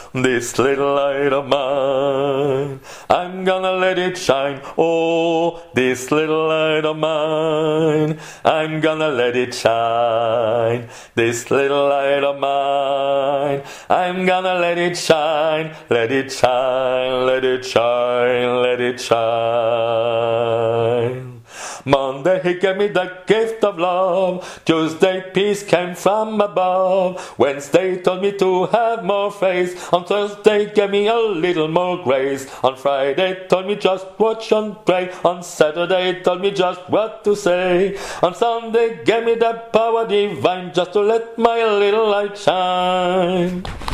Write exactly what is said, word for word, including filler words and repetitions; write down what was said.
this little light of mine. I'm gonna let it shine. Oh, this little light of mine. I'm gonna let it shine. This little light of mine. I'm gonna let it shine. Let it shine. Let it shine. Let it shine. Monday he gave me the gift of love. Tuesday peace came from above. Wednesday told me to have more faith. On Thursday gave me a little more grace. On Friday told me just watch and pray. On Saturday told me just what to say. On Sunday gave me the power divine just to let my little light shine.